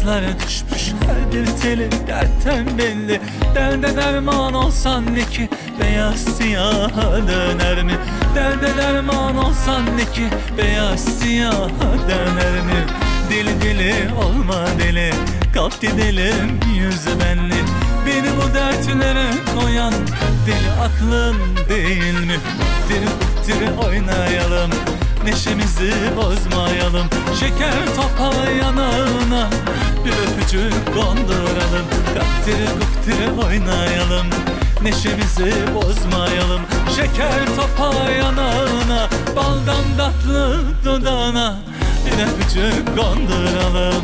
Taşlar düşmüş her bir teli dertten belli. Derde derman olsan ne ki beyaz siyaha döner mi? Derde derman olsan ne ki beyaz siyaha döner mi? Deli deli olma deli, kalk gidelim yüzü benli. Beni bu dertlere koyan deli aklın değil mi? Diri diri oynayalım, neşemizi bozmayalım. Şeker topa yanağına bir öpücük konduralım. Kaktiri kuktiri oynayalım, neşemizi bozmayalım. Şeker topa yanağına, baldan tatlı dudağına bir öpücük konduralım.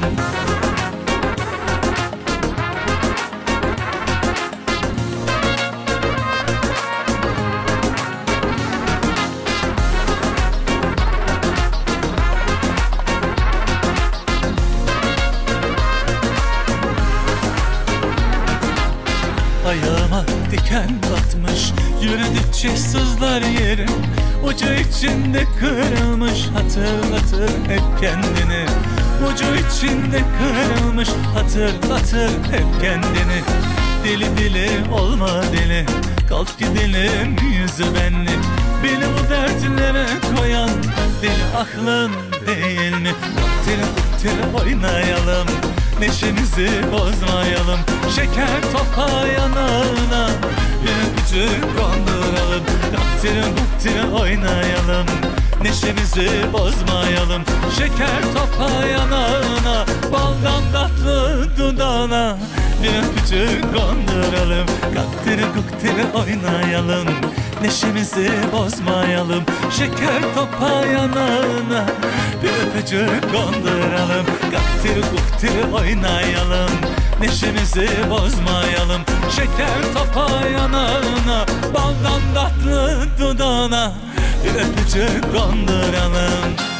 Ayağıma diken batmış, yürüdükçe sızlar yerim. Ucu içinde kırılmış, hatırlatır hep kendini. Ucu içinde kırılmış, hatırlatır hep kendini. Deli deli olma deli, kalk gidelim yüzü benli. Beni bu dertlere koyan deli aklın değil mi? Tiri tiri oynayalım, neşemizi bozmayalım. Şeker topa yanağına bir öpücük konduralım. Kaktiri kuktiri oynayalım, neşemizi bozmayalım. Şeker topa yanağına, baldan tatlı dudağına bir öpücük konduralım. Kaktiri kuktiri oynayalım, neşemizi bozmayalım. Şeker topa yanağına bir öpücük konduralım. Kaktiri kuktiri oynayalım, neşemizi bozmayalım. Şeker topa yanağına, baldan tatlı dudağına bir öpücük konduralım.